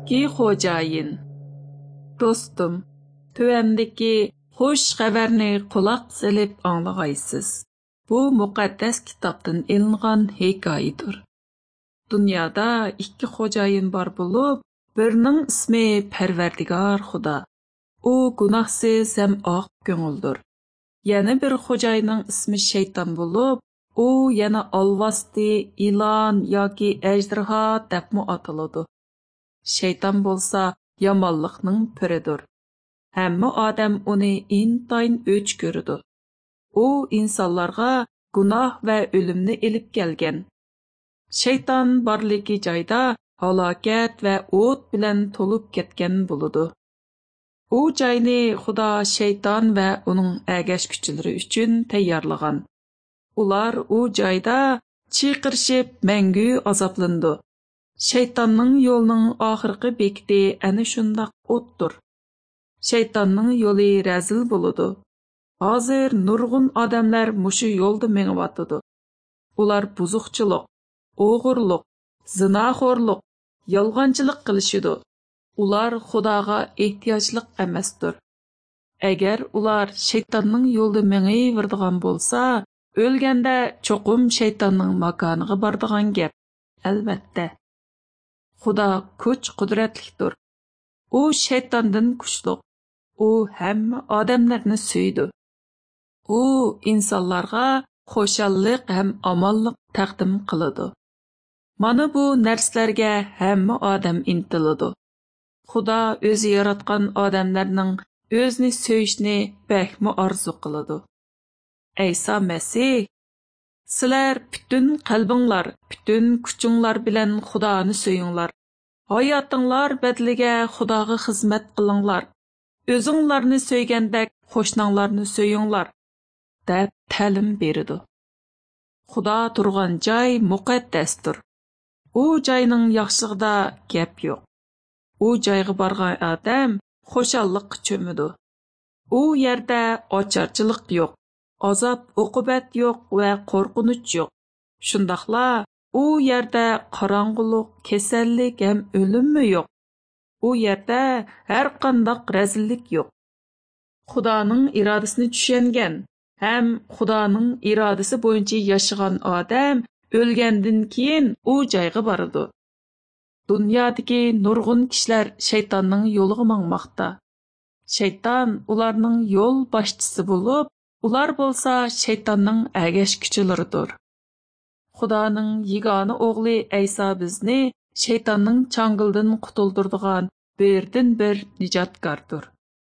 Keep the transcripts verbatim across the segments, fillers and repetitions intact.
Cennetki xo'jayin. Dostum, tövəndəki xoş xəbərini qulaq silib anlağaysız. Bu müqəddəs kitabdan elinğan hekayədir. Dünyada ikki xo'jayin bar bo'lib, birining ismi Parvardigor Xudo. U gunohsiz ham oq ko'ngildir. Yana bir xo'jayinning ismi shayton bo'lib, u yana alvasti, ilon yoki ejderha debmi ataladi. Shayton bo'lsa yomonlikning piridir. Hamma odam uni intayin o'ch ko'radi. U insonlarga gunoh va o'limni elib kelgan. Shayton borligi joyda halokat va o't bilan to'lib ketgan bo'ladi. U joyni Xudo shayton va uning agashkuchilari uchun tayyorlagan. Ular u joyda chiqirishib mangu azoblandi. Shaytonning yo'lining oxirgi bekiti ana shundoq o'tdir. Shaytonning yo'li razil bo'ladi. Hozir nurg'un odamlar mushu yo'lda mengyotidi. Ular buzuqchilik, o'g'irlik, zinoxo'rlik, yolg'onchilik qilishidi. Ular Xudoga ehtiyojliq emasdir. Agar ular shaytonning yo'lida mengayverdigan bo'lsa, o'lganda cho'qim shaytonning makoniga boradigan gap. Albatta. Xudo kuch qudratlidir. U shaytondan kuchli. U hamma odamlarni suydi. U insonlarga xo'shallik ham omonlik taqdim qiladi. Mana bu narsalarga hamma odam intiladi. Xudo o'zi yaratgan odamlarning o'zini so'yishni bakmi orzu qiladi. Ayso Masih, sizlar butun qalbinglar, butun kuchinglar bilan Xudoni so'yinglar. Hayotinglar badliga Xudoga xizmat qilinglar. O'zinglarni so'ygandek qo'shninglarni so'yinglar, deb ta'lim berdi. Xudo turgan joy muqaddasdir. U joyning yaxshig'ida gap yo'q. U joyga borgan odam xushalliqqa cho'midi. U yerda ocharchilik yo'q, azob uqubat yo'q va qo'rqinch yo'q. Shundaqla u yerda qorong'ulik, kasallik ham o'limmi yo'q. U yerda har qanday razillik yo'q. Xudoning irodasini tushungan ham Xudoning irodasi bo'yicha yashagan odam o'lgandan keyin u joyga boradi. Dunyodagi nurg'un kishilar shaytonning yo'liga mangmoqda. Shayton ularning yo'l boshchisi bo'lib, ular bo'lsa shaytonning agashkuchilaridir. Xudoning yagona o'g'li Ayso bizni shaytonning changildan qutuldirdigan birdan bir nijotkordir.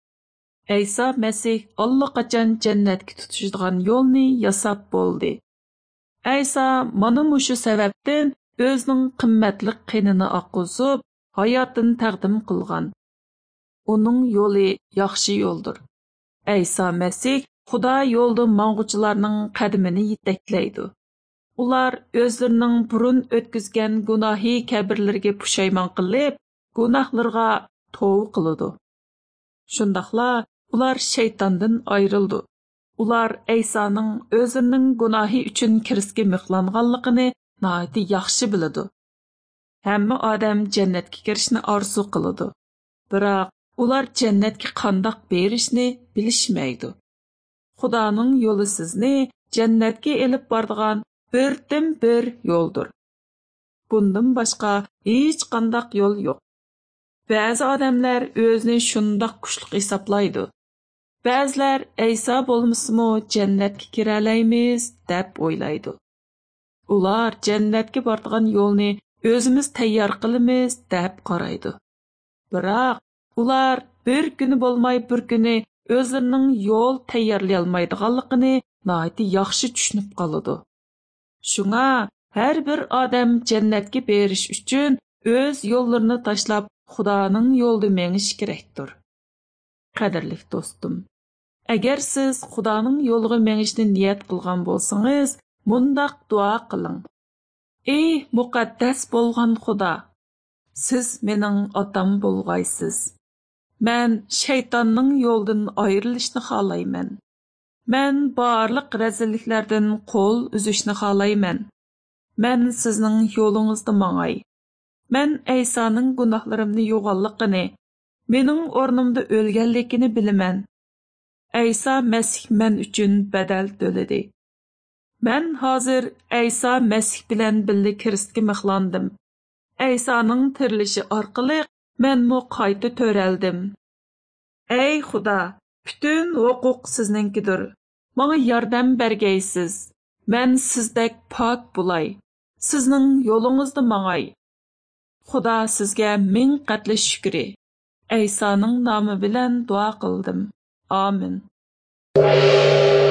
Ayso Masih allaqachon jannatga tutishadigan yo'lni yasab bo'ldi. Ayso mana mushu sababdan o'zining qimmatli qinini oqizib, hayotini taqdim qilgan. Uning yo'li yaxshi yo'ldir. Ayso Masih Xudo yo'lda mang'uchilarning qadamini yetaklaydi. Ular o'zlarining burun o'tkazgan gunohi kabirlarga pushaymon qilib, gunohlarga tavba qiladi. Shundaqla ular shaytondan ayrildi. Ular Aysoning o'zining gunohi uchun kirishga mixlanganligini nihoyat yaxshi biladi. Hamma odam jannatga kirishni orzu qiladi. Biroq ular jannatga qandoq berishni bilishmaydi. Xudoning yo'li sizni jannatga elib boradigan birdan bir yo'ldir. Bundan boshqa hech qanday yo'l yo'q. Ba'zi odamlar o'zini shundoq kuchli hisoblaydi. Ba'zilar Ayso bo'lmasimi jannatga kira olamiz deb o'ylaydi. Ular jannatga boradigan yo'lni o'zimiz tayyor qilamiz deb qaraydi. Biroq ular bir kuni bo'lmay bir kuni o'zlarining yo'l tayyorlay olmaydiganligini nihoyat yaxshi tushunib qoladi. Shunga har bir odam jannatga berish uchun o'z yo'llarini tashlab Xudoning yo'lida mengish kerakdir. Qadrli do'stim, agar siz Xudoning yo'liga mengishni niyat qilgan bo'lsangiz, mundaq duo qiling. Ey muqaddas bo'lgan Xudo, siz mening otam bo'lg'aysiz. Men shaytonning yo'ldan ayrilishni xohlayman. Men barliq razilliklardan qo'l uzishni xohlayman. Men sizning yo'lingizda mangay. Мен Әйсаның gunohlarimni yo'g'onligini, mening o'rnimda o'lganligini bilaman. Әйса Мәсих мен uchun badal to'ladi. Men hozir Әйса Мәсих bilan birga kiristga mixlandim. Әйсаның tirilishi orqali menmo qayta to'raldim. Ey Xudo, bütün huquq sizninkidir. Menga yordam bergaysiz. Men sizdek pok bo'lay. Sizning yo'lingizda mangay. Xudo sizga ming qatli shukri. Әйсаның nomi bilan duo qildim. Amin.